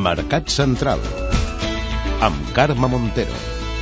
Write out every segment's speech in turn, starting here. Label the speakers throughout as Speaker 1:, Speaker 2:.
Speaker 1: Mercat Central, amb Carme Montero.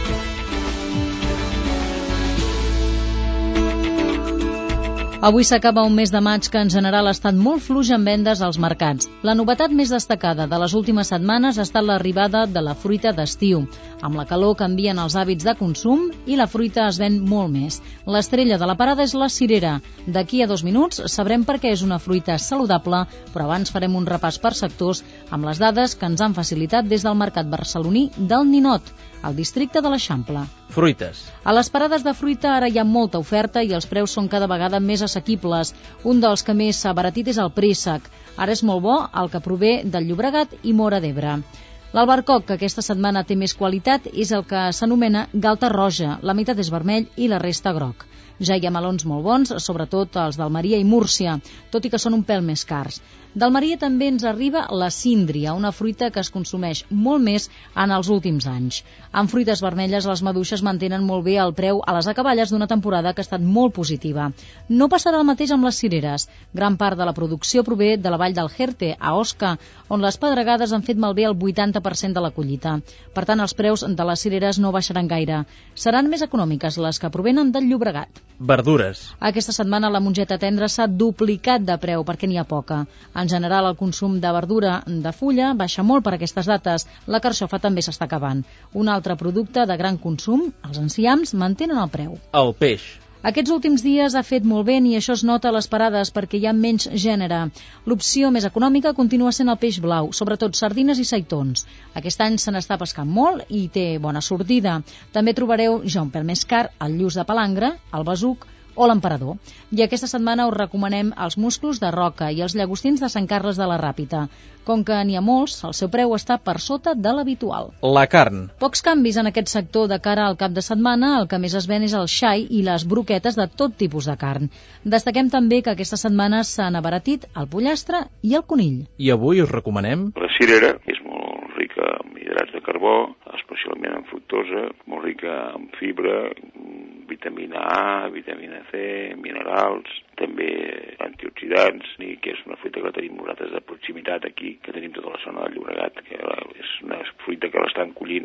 Speaker 2: Avui s'acaba un mes de maig que en general ha estat molt fluix en vendes als mercats. La novetat més destacada de les últimes setmanes ha estat l'arribada de la fruita d'estiu. Amb la calor canvien els hàbits de consum i la fruita es ven molt més. L'estrella de la parada és la cirera. D'aquí a 2 minuts sabrem per què és una fruita saludable, però abans farem un repàs per sectors amb les dades que ens han facilitat des del mercat barceloní del Ninot, al districte de l'Eixample.
Speaker 3: Fruites.
Speaker 2: A les parades de fruita ara hi ha molta oferta i els preus són cada vegada més assequibles. Un dels que més s'ha abaratit és el préssec. Ara és molt bo el que prové del Llobregat i Móra d'Ebre. L'albercoc, que aquesta setmana té més qualitat, és el que s'anomena galta roja. La meitat és vermell i la resta groc. Ja hi ha melons molt bons, sobretot els d'Almeria i Múrcia, tot i que són un pèl més cars. D'Almeria també ens arriba la síndria, una fruita que es consumeix molt més en els últims anys. En fruites vermelles, les maduixes mantenen molt bé el preu a les acaballes d'una temporada que ha estat molt positiva. No passarà el mateix amb les cireres. Gran part de la producció prové de la vall del Jerte, a Osca, on les pedregades han fet malbé el 80% de la collita. Per tant, els preus de les cireres no baixaran gaire. Seran més econòmiques les que provenen del Llobregat.
Speaker 3: Verdures.
Speaker 2: Aquesta setmana la mongeta tendra s'ha duplicat de preu perquè n'hi ha poca. En general, el consum de verdura de fulla baixa molt per aquestes dates. La carxofa també s'està acabant. Un altre producte de gran consum, els enciams, mantenen el preu.
Speaker 3: El peix.
Speaker 2: Aquests últims dies ha fet molt vent i això es nota a les parades perquè hi ha menys gènere. L'opció més econòmica continua sent el peix blau, sobretot sardines i seitons. Aquest any se n'està pescant molt i té bona sortida. També trobareu ja un pèl més car el lluç de palangre, el besuc o l'emperador. I aquesta setmana us recomanem els musclos de roca i els llagostins de Sant Carles de la Ràpita. Com que n'hi ha molts, el seu preu està per sota de l'habitual.
Speaker 3: La carn.
Speaker 2: Pocs canvis en aquest sector de cara al cap de setmana. El que més es ven és el xai i les broquetes de tot tipus de carn. Destaquem també que aquesta setmana s'han abaratit el pollastre i el conill.
Speaker 3: I avui us recomanem
Speaker 4: la cirera, que és molt rica en hidrats de carbó, especialment en fructosa, molt rica en fibra, vitamina A, vitamina C, minerals, també antioxidants, i que és una fruita que la tenim nosaltres de proximitat aquí, que tenim tota la zona del Llobregat, que és una fruita que l'estan collint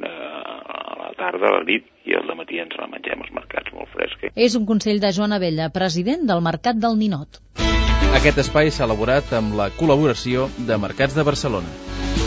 Speaker 4: a la tarda, a la nit, i al matí ens la mengem als mercats molt fresca.
Speaker 2: És un consell de Joan Abella, president del Mercat del Ninot.
Speaker 3: Aquest espai s'ha elaborat amb la col·laboració de Mercats de Barcelona.